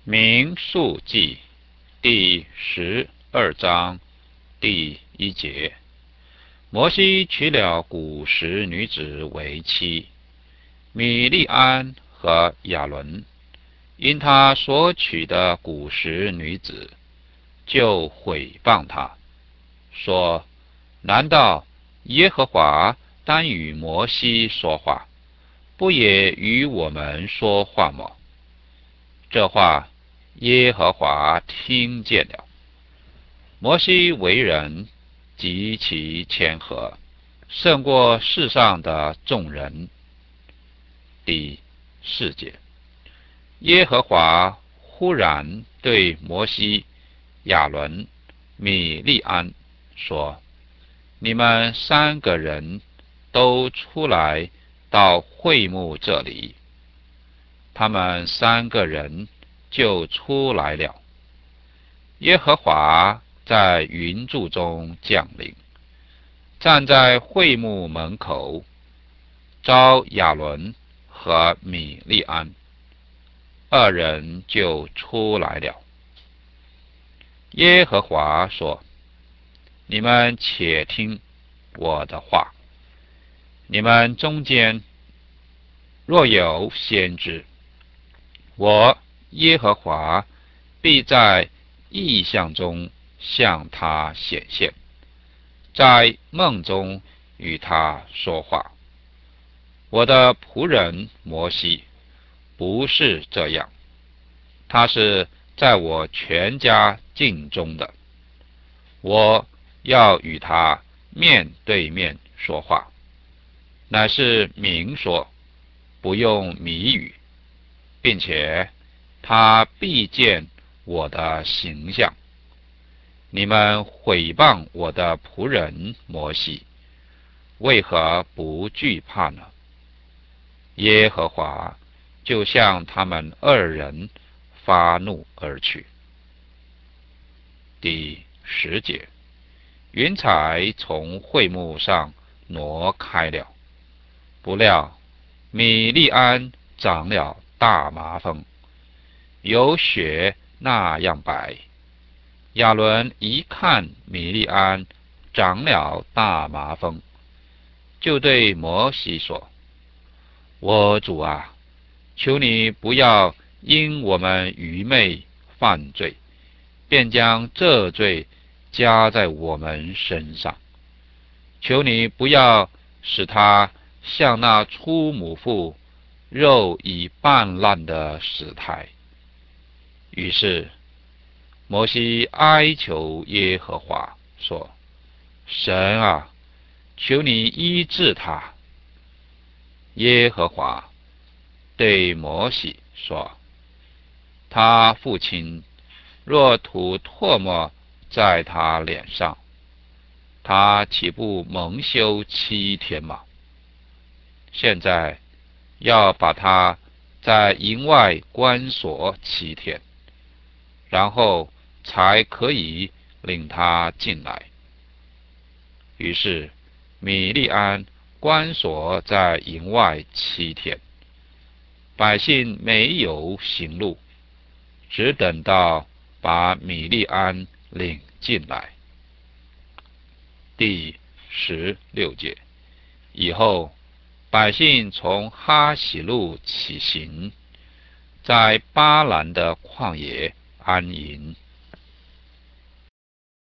民数记第12章第1节。摩西娶了古时女子为妻，米利安和亚伦，因他所娶的古时女子，就毁谤他，说：难道耶和华单与摩西说话，不也与我们说话吗？这话耶和华听见了。摩西为人极其谦和，胜过世上的众人。第4节。耶和华忽然对摩西、亚伦、米利安说：你们3个人都出来到会幕这里。他们3个人就出来了。耶和华在云柱中降临，站在会幕门口，召亚伦和米利安，2人就出来了。耶和华说：你们且听我的话，你们中间若有先知，我耶和华必在异象中向他显现，在梦中与他说话。我的仆人摩西不是这样，他是在我全家境中的，我要与他面对面说话，乃是明说，不用谜语，并且他必见我的形象。你们毁谤我的仆人摩西，为何不惧怕呢？耶和华就向他们2人发怒而去。第10节。云彩从会幕上挪开了，不料米利安长了大麻风，有雪那样白。亚伦一看米利安长了大麻风，就对摩西说：我主啊，求你不要因我们愚昧犯罪，便将这罪加在我们身上。求你不要使他像那出母腹肉已半烂的死胎。于是摩西哀求耶和华说：神啊，求你医治他。耶和华对摩西说：他父亲若吐唾沫在他脸上，他岂不蒙羞7天吗？现在要把他在营外关锁7天，然后才可以领他进来。于是米利安关锁在营外7天，百姓没有行路，只等到把米利安领进来。第16节。以后百姓从哈喜路起行，在巴兰的旷野安营。